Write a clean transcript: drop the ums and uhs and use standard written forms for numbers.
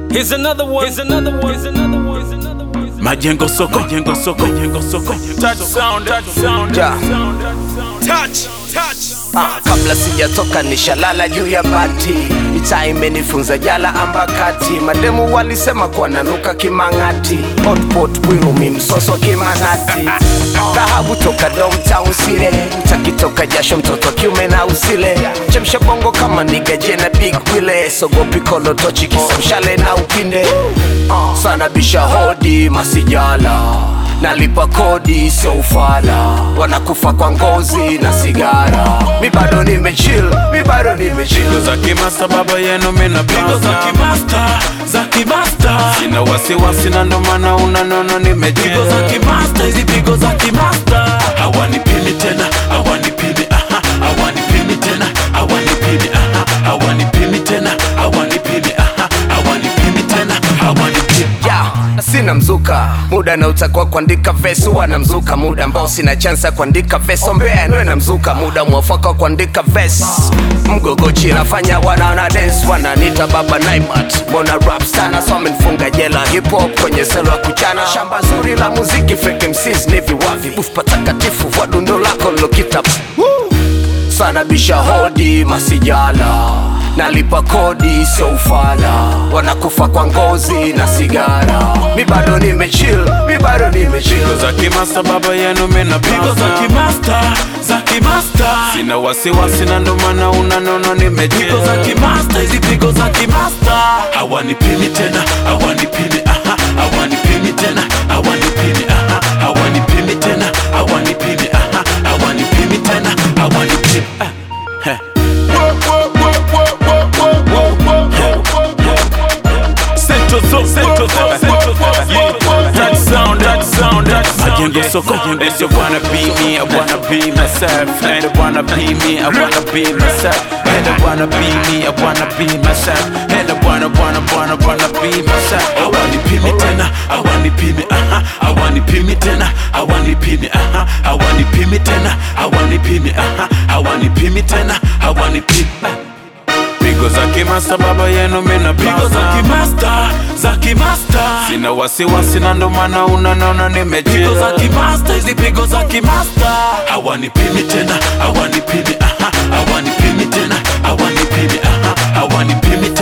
Here's another one. Here's another one. Here's another one. Here's another one. Majengo soko, majengo soko, majengo soko. Touch sound, touch sound, touch, touch. Kabla sijatoka nishalala juu ya bati, ita imenifunza jala ambakati. Mademu walisema kwa nanuka kimangati, hot pot kwiru mimsoso kimanati. Dhahabu toka downtown sile, utakitoka jasho mtoto kiume na usile. Chemsha bongo kama niga jena big wile, sogopi kolo tochi kisa mshale na upinde. Sana bisha hodi masijala, nalipa kodi sio ufala, wanakufa kwa ngozi na sigara. Mi bado nimechill, mi bado nimechill. Pigo za kimasta baba yenu mina pigo za kimasta, za kimasta. Sina wasiwasi na ndo maana unanona nimechill. Pigo za kimasta, hizi pigo za kimasta. Hawanipimi tena, hawanipimi aha, hawanipimi tena, hawanipimi aha, hawanipimi tena, hawanipimi aha, hawanipimi tena, hawanipimi. Sina mzuka, muda na utakuwa kuandika verse. Huwa na mzuka muda ambao sina chance ya kuandika verse. Ombea nwe na mzuka muda mwafaka kuandika verse. Mgogochi nafanya wana dance, wananita baba Naimat. Bona rap sana so amenifunga jela, hip hop kwenye selo kuchana. Shamba zuri la muziki fake MCs ni viwavi, buff patakatifu wa dundo lako lokita. Sana bisha hodi masijala, nalipa kodi sio ufala, wanakufa kwa ngozi na sigara. Mi bado nimechill, mi bado nimechill. Pigo za kimasta baba yenu mina pigo za kimasta, za kimasta. Sina wasiwasi na ndo maana unanona nimechill. Pigo za kimasta, hizi pigo za kimasta. Hawanipimi tena, hawanipimi aha, hawanipimi tena, hawanipimi aha, hawanipimi tena, hawanipimi aha, hawanipimi tena, hawanipimi Majengo soko, they just wanna be me, I wanna be myself. And they wanna be me, I wanna be myself. And they wanna be me, I wanna be myself. And they wanna be myself. I wanna be me tena, I wanna be me, I wanna be me tena, I wanna be me, I wanna be me tena, I wanna be me, I wanna be me tena, I wanna be. Pigo za kimasta baba yenu mina pigo za kimasta, za kimasta. Sina wasiwasi na ndo maana unanona nimechill. Pigo za kimasta, hizi pigo za kimasta. Hawanipimi tena, hawanipimi aha, hawanipimi tena, hawanipimi aha, hawanipimi tena.